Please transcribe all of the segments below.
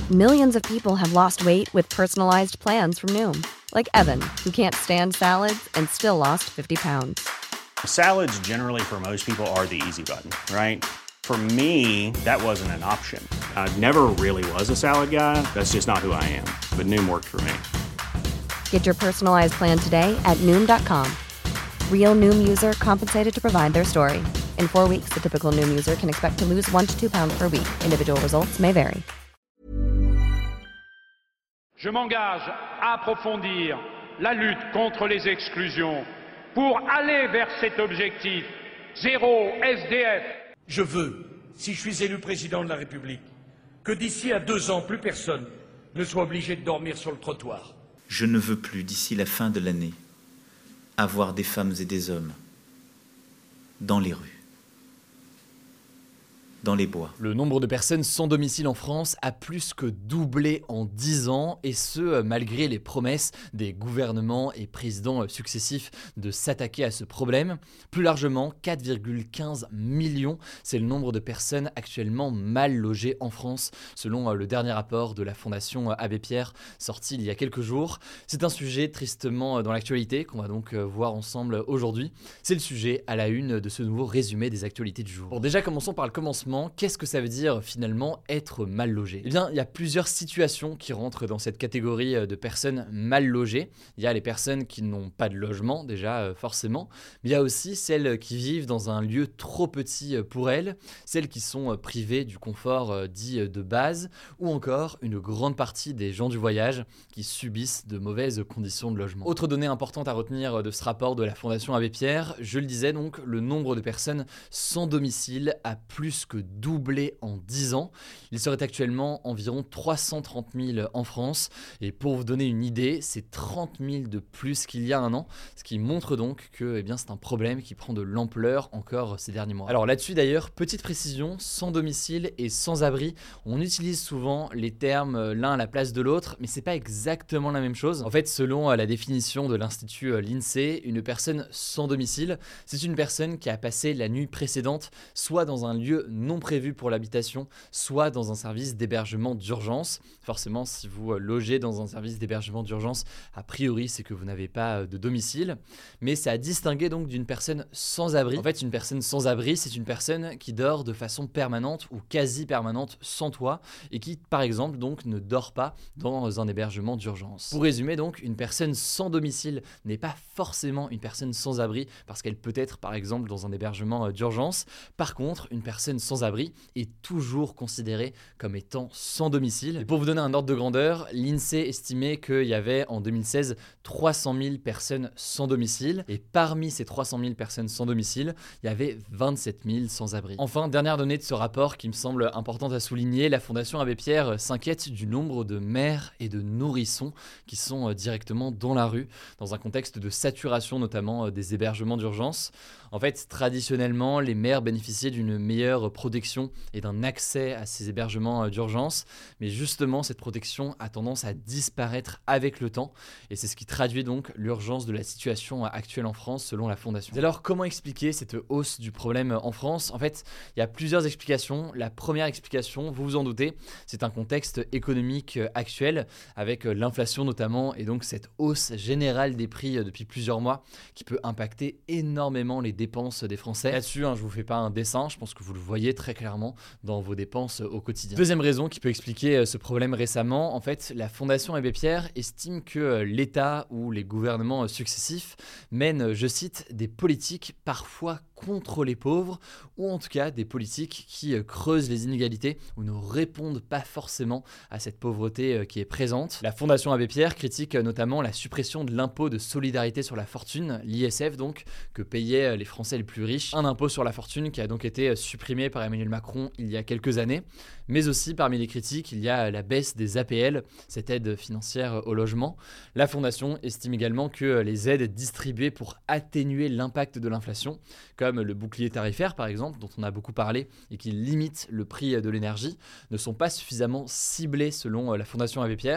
Millions of people have lost weight with personalized plans from Noom. Like Evan, who can't stand salads and still lost 50 pounds. Salads generally for most people are the easy button, right? For me, that wasn't an option. I never really was a salad guy. That's just not who I am. But Noom worked for me. Get your personalized plan today at Noom.com. Real Noom user compensated to provide their story. In 4 weeks, the typical Noom user can expect to lose 1 to 2 pounds per week. Individual results may vary. Je m'engage à approfondir la lutte contre les exclusions pour aller vers cet objectif zéro SDF. Je veux, si je suis élu président de la République, que d'ici à 2 ans, plus personne ne soit obligé de dormir sur le trottoir. Je ne veux plus, d'ici la fin de l'année, avoir des femmes et des hommes dans les rues, dans les bois. Le nombre de personnes sans domicile en France a plus que doublé en 10 ans, et ce, malgré les promesses des gouvernements et présidents successifs de s'attaquer à ce problème. Plus largement, 4,15 millions, c'est le nombre de personnes actuellement mal logées en France, selon le dernier rapport de la Fondation Abbé Pierre, sorti il y a quelques jours. C'est un sujet tristement dans l'actualité, qu'on va donc voir ensemble aujourd'hui. C'est le sujet à la une de ce nouveau résumé des actualités du jour. Bon, déjà, commençons par le commencement. Qu'est-ce que ça veut dire finalement être mal logé ? Eh bien, il y a plusieurs situations qui rentrent dans cette catégorie de personnes mal logées. Il y a les personnes qui n'ont pas de logement, déjà forcément, mais il y a aussi celles qui vivent dans un lieu trop petit pour elles, celles qui sont privées du confort dit de base, ou encore une grande partie des gens du voyage qui subissent de mauvaises conditions de logement. Autre donnée importante à retenir de ce rapport de la Fondation Abbé Pierre, je le disais donc, le nombre de personnes sans domicile a plus que doublé en 10 ans. Il serait actuellement environ 330 000 en France. Et pour vous donner une idée, c'est 30 000 de plus qu'il y a un an. Ce qui montre donc que c'est un problème qui prend de l'ampleur encore ces derniers mois. Alors là-dessus d'ailleurs, petite précision, sans domicile et sans abri, on utilise souvent les termes l'un à la place de l'autre, mais c'est pas exactement la même chose. En fait, selon la définition de l'Institut l'INSEE, une personne sans domicile, c'est une personne qui a passé la nuit précédente soit dans un lieu non prévu pour l'habitation, soit dans un service d'hébergement d'urgence. Forcément, si vous logez dans un service d'hébergement d'urgence, a priori, c'est que vous n'avez pas de domicile. Mais c'est à distinguer donc d'une personne sans abri. En fait, une personne sans abri, c'est une personne qui dort de façon permanente ou quasi permanente sans toit et qui, par exemple, donc ne dort pas dans un hébergement d'urgence. Pour résumer donc, une personne sans domicile n'est pas forcément une personne sans abri parce qu'elle peut être, par exemple, dans un hébergement d'urgence. Par contre, une personne sans abri est toujours considérée comme étant sans domicile. Et pour vous donner un ordre de grandeur, l'INSEE estimait qu'il y avait en 2016 300 000 personnes sans domicile, et parmi ces 300 000 personnes sans domicile, il y avait 27 000 sans-abri. Enfin, dernière donnée de ce rapport qui me semble importante à souligner, la Fondation Abbé Pierre s'inquiète du nombre de mères et de nourrissons qui sont directement dans la rue, dans un contexte de saturation notamment des hébergements d'urgence. En fait, traditionnellement, les mères bénéficiaient d'une meilleure protection et d'un accès à ces hébergements d'urgence, mais justement, cette protection a tendance à disparaître avec le temps, et c'est ce qui traduit donc l'urgence de la situation actuelle en France selon la Fondation. Alors, comment expliquer cette hausse du problème en France ? En fait, il y a plusieurs explications. La première explication, vous vous en doutez, c'est un contexte économique actuel, avec l'inflation notamment, et donc cette hausse générale des prix depuis plusieurs mois, qui peut impacter énormément les dépenses des Français. Là-dessus, je vous fais pas un dessin, je pense que vous le voyez très clairement dans vos dépenses au quotidien. Deuxième raison qui peut expliquer ce problème récemment, en fait, la Fondation Abbé Pierre estime que l'État ou les gouvernements successifs mènent, je cite, des politiques parfois contre les pauvres, ou en tout cas des politiques qui creusent les inégalités ou ne répondent pas forcément à cette pauvreté qui est présente. La Fondation Abbé Pierre critique notamment la suppression de l'impôt de solidarité sur la fortune, l'ISF donc, que payaient les Français les plus riches. Un impôt sur la fortune qui a donc été supprimé par Emmanuel Macron il y a quelques années. Mais aussi parmi les critiques, il y a la baisse des APL, cette aide financière au logement. La Fondation estime également que les aides distribuées pour atténuer l'impact de l'inflation, comme le bouclier tarifaire par exemple, dont on a beaucoup parlé et qui limite le prix de l'énergie, ne sont pas suffisamment ciblées selon la Fondation Abbé Pierre.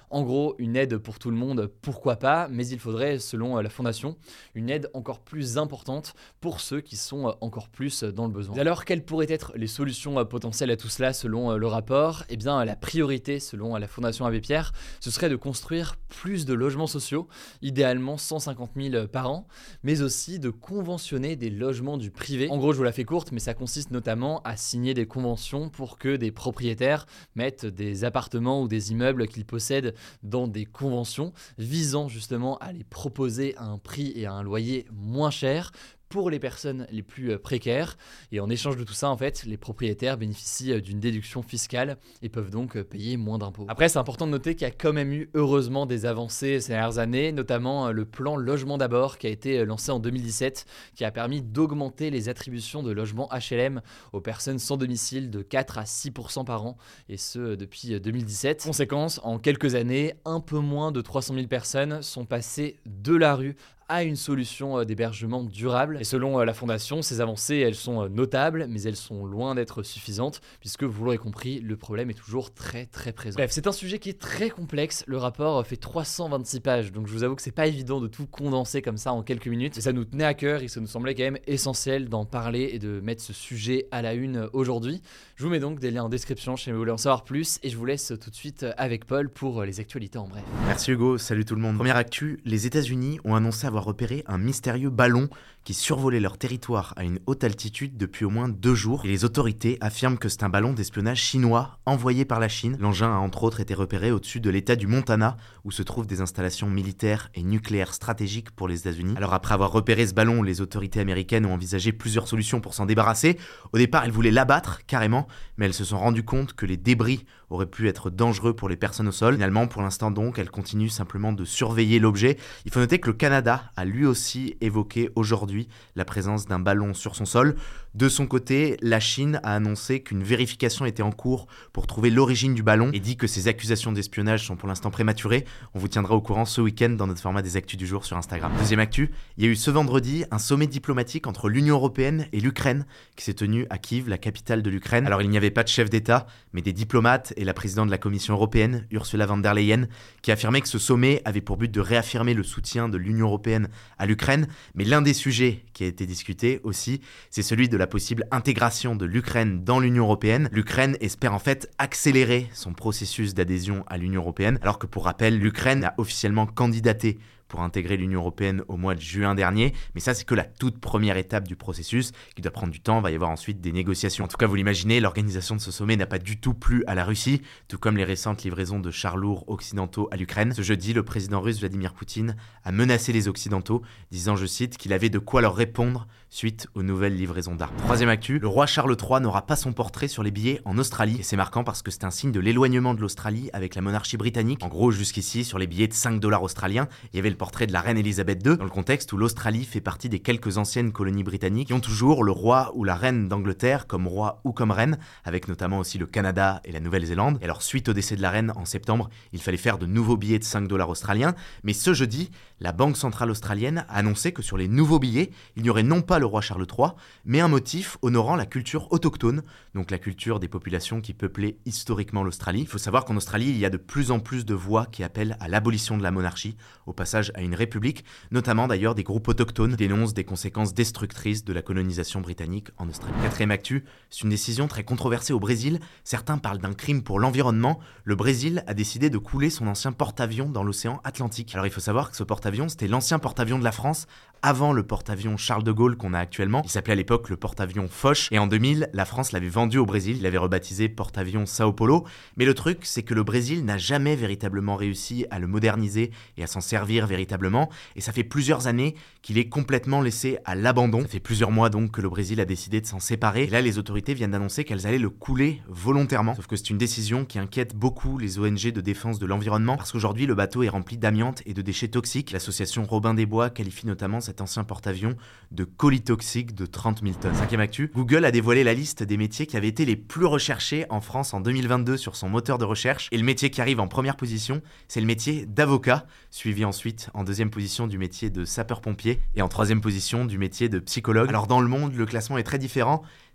En gros, une aide pour tout le monde, pourquoi pas, mais il faudrait, selon la Fondation, une aide encore plus importante pour ceux qui sont encore plus dans le besoin. Alors, quelles pourraient être les solutions potentielles à tout cela selon le rapport ? Eh bien, la priorité, selon la Fondation Abbé Pierre, ce serait de construire plus de logements sociaux, idéalement 150 000 par an, mais aussi de conventionner des logements du privé. En gros, je vous la fais courte, mais ça consiste notamment à signer des conventions pour que des propriétaires mettent des appartements ou des immeubles qu'ils possèdent dans des conventions, visant justement à les proposer à un prix et à un loyer moins cher pour les personnes les plus précaires. Et en échange de tout ça, en fait, les propriétaires bénéficient d'une déduction fiscale et peuvent donc payer moins d'impôts. Après, c'est important de noter qu'il y a quand même eu heureusement des avancées ces dernières années, notamment le plan Logement d'abord qui a été lancé en 2017, qui a permis d'augmenter les attributions de logements HLM aux personnes sans domicile de 4 à 6% par an, et ce depuis 2017. Conséquence, en quelques années, un peu moins de 300 000 personnes sont passées de la rue à une solution d'hébergement durable. Et selon la Fondation, ces avancées, elles sont notables, mais elles sont loin d'être suffisantes, puisque vous l'aurez compris, le problème est toujours très présent. Bref, c'est un sujet qui est très complexe. Le rapport fait 326 pages, donc je vous avoue que c'est pas évident de tout condenser comme ça en quelques minutes. Et ça nous tenait à cœur et ça nous semblait quand même essentiel d'en parler et de mettre ce sujet à la une aujourd'hui. Je vous mets donc des liens en description si vous voulez en savoir plus, et je vous laisse tout de suite avec Paul pour les actualités en bref. Merci Hugo, salut tout le monde. Première actu, les États-Unis ont annoncé avoir repéré un mystérieux ballon qui survolait leur territoire à une haute altitude depuis au moins 2 jours. Et les autorités affirment que c'est un ballon d'espionnage chinois envoyé par la Chine. L'engin a entre autres été repéré au-dessus de l'état du Montana, où se trouvent des installations militaires et nucléaires stratégiques pour les États-Unis. Alors après avoir repéré ce ballon, les autorités américaines ont envisagé plusieurs solutions pour s'en débarrasser. Au départ, elles voulaient l'abattre carrément, mais elles se sont rendues compte que les débris auraient pu être dangereux pour les personnes au sol. Finalement, pour l'instant donc, elles continuent simplement de surveiller l'objet. Il faut noter que le Canada a lui aussi évoqué aujourd'hui la présence d'un ballon sur son sol. De son côté, la Chine a annoncé qu'une vérification était en cours pour trouver l'origine du ballon et dit que ces accusations d'espionnage sont pour l'instant prématurées. On vous tiendra au courant ce week-end dans notre format des actus du jour sur Instagram. Deuxième actu, il y a eu ce vendredi un sommet diplomatique entre l'Union européenne et l'Ukraine qui s'est tenu à Kiev, la capitale de l'Ukraine. Alors il n'y avait pas de chef d'État, mais des diplomates et la présidente de la Commission européenne, Ursula von der Leyen, qui affirmait que ce sommet avait pour but de réaffirmer le soutien de l'Union européenne à l'Ukraine. Mais l'un des sujets qui a été discuté aussi, c'est celui de la possible intégration de l'Ukraine dans l'Union européenne. L'Ukraine espère en fait accélérer son processus d'adhésion à l'Union européenne, alors que pour rappel, l'Ukraine a officiellement candidaté pour intégrer l'Union européenne au mois de juin dernier, mais ça c'est que la toute première étape du processus qui doit prendre du temps, va y avoir ensuite des négociations. En tout cas vous l'imaginez, l'organisation de ce sommet n'a pas du tout plu à la Russie, tout comme les récentes livraisons de chars lourds occidentaux à l'Ukraine. Ce jeudi, le président russe Vladimir Poutine a menacé les occidentaux, disant, je cite, qu'il avait de quoi leur répondre suite aux nouvelles livraisons d'armes. Troisième actu, le roi Charles III n'aura pas son portrait sur les billets en Australie, et c'est marquant parce que c'est un signe de l'éloignement de l'Australie avec la monarchie britannique. En gros, jusqu'ici, sur les billets de 5 $ australiens, il y avait le portrait de la reine Elisabeth II, dans le contexte où l'Australie fait partie des quelques anciennes colonies britanniques qui ont toujours le roi ou la reine d'Angleterre comme roi ou comme reine, avec notamment aussi le Canada et la Nouvelle-Zélande. Et alors, suite au décès de la reine en septembre, il fallait faire de nouveaux billets de 5 $ australiens, mais ce jeudi, la Banque centrale australienne a annoncé que sur les nouveaux billets, il n'y aurait non pas le roi Charles III, mais un motif honorant la culture autochtone, donc la culture des populations qui peuplaient historiquement l'Australie. Il faut savoir qu'en Australie, il y a de plus en plus de voix qui appellent à l'abolition de la monarchie, au passage à une république, notamment d'ailleurs des groupes autochtones qui dénoncent des conséquences destructrices de la colonisation britannique en Australie. Quatrième actu, c'est une décision très controversée au Brésil. Certains parlent d'un crime pour l'environnement. Le Brésil a décidé de couler son ancien porte-avions dans l'océan Atlantique. Alors il faut savoir que ce porte-avions, c'était l'ancien porte-avions de la France, avant le porte-avions Charles de Gaulle qu'on a actuellement. Il s'appelait à l'époque le porte-avions Foch, et en 2000, la France l'avait vendu au Brésil. Il l'avait rebaptisé porte-avions Sao Paulo. Mais le truc, c'est que le Brésil n'a jamais véritablement réussi à le moderniser et à s'en servir véritablement, et ça fait plusieurs années qu'il est complètement laissé à l'abandon. Ça fait plusieurs mois donc que le Brésil a décidé de s'en séparer, et là les autorités viennent d'annoncer qu'elles allaient le couler volontairement. Sauf que c'est une décision qui inquiète beaucoup les ONG de défense de l'environnement, parce qu'aujourd'hui le bateau est rempli d'amiante et de déchets toxiques. L'association Robin des Bois qualifie notamment cet ancien porte-avions de colis toxique de 30 000 tonnes. Cinquième actu, Google a dévoilé la liste des métiers qui avaient été les plus recherchés en France en 2022 sur son moteur de recherche, et le métier qui arrive en première position, c'est le métier d'avocat, suivi ensuite en deuxième position du métier de sapeur-pompier et en troisième position du métier de psychologue. Alors dans le monde, le classement est très différent,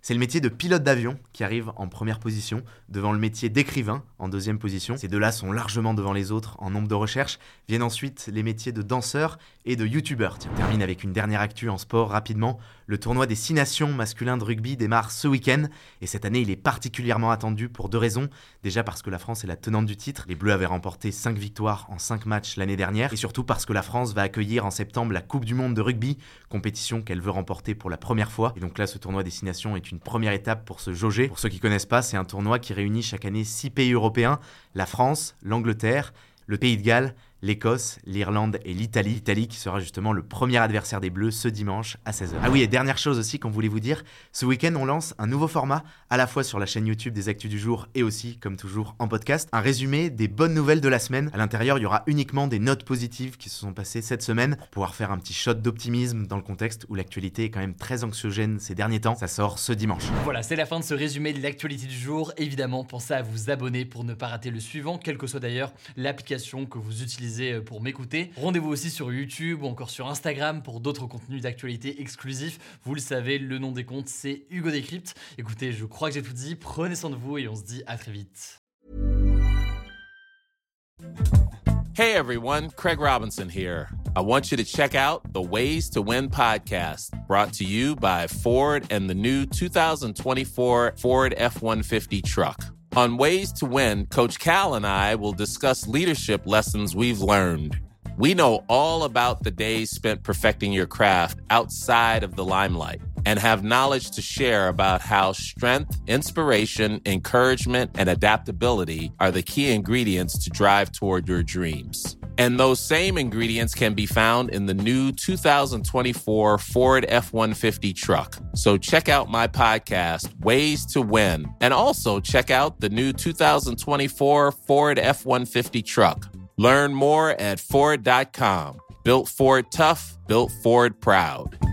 C'est le métier de pilote d'avion qui arrive en première position, devant le métier d'écrivain en deuxième position. Ces deux-là sont largement devant les autres en nombre de recherches. Viennent ensuite les métiers de danseur et de youtubeur. On termine avec une dernière actu en sport rapidement. Le tournoi des 6 nations masculin de rugby démarre ce week-end et cette année il est particulièrement attendu pour 2 raisons. Déjà parce que la France est la tenante du titre. Les Bleus avaient remporté 5 victoires en 5 matchs l'année dernière et surtout parce que la France va accueillir en septembre la Coupe du Monde de rugby, compétition qu'elle veut remporter pour la première fois. Et donc là, ce tournoi des 6 nations est une première étape pour se jauger. Pour ceux qui connaissent pas, c'est un tournoi qui réunit chaque année 6 pays européens, la France, l'Angleterre, le Pays de Galles, l'Écosse, l'Irlande et l'Italie. L'Italie qui sera justement le premier adversaire des Bleus ce dimanche à 16h. Ah oui, et dernière chose aussi qu'on voulait vous dire, ce week-end on lance un nouveau format, à la fois sur la chaîne YouTube des Actus du Jour et aussi, comme toujours, en podcast. Un résumé des bonnes nouvelles de la semaine. À l'intérieur, il y aura uniquement des notes positives qui se sont passées cette semaine pour pouvoir faire un petit shot d'optimisme dans le contexte où l'actualité est quand même très anxiogène ces derniers temps. Ça sort ce dimanche. Voilà, c'est la fin de ce résumé de l'actualité du jour. Évidemment, pensez à vous abonner pour ne pas rater le suivant, quelle que soit d'ailleurs l'application que vous utilisez pour m'écouter. Rendez-vous aussi sur YouTube ou encore sur Instagram pour d'autres contenus d'actualité exclusifs. Vous le savez, le nom des comptes, c'est Hugo Décrypte. Écoutez, je crois que j'ai tout dit. Prenez soin de vous et on se dit à très vite. Hey everyone, Craig Robinson here. I want you to check out the Ways to Win podcast, brought to you by Ford and the new 2024 Ford F-150 truck. On Ways to Win, Coach Cal and I will discuss leadership lessons we've learned. We know all about the days spent perfecting your craft outside of the limelight and have knowledge to share about how strength, inspiration, encouragement, and adaptability are the key ingredients to drive toward your dreams. And those same ingredients can be found in the new 2024 Ford F-150 truck. So check out my podcast, Ways to Win, and also check out the new 2024 Ford F-150 truck. Learn more at Ford.com. Built Ford tough, built Ford proud.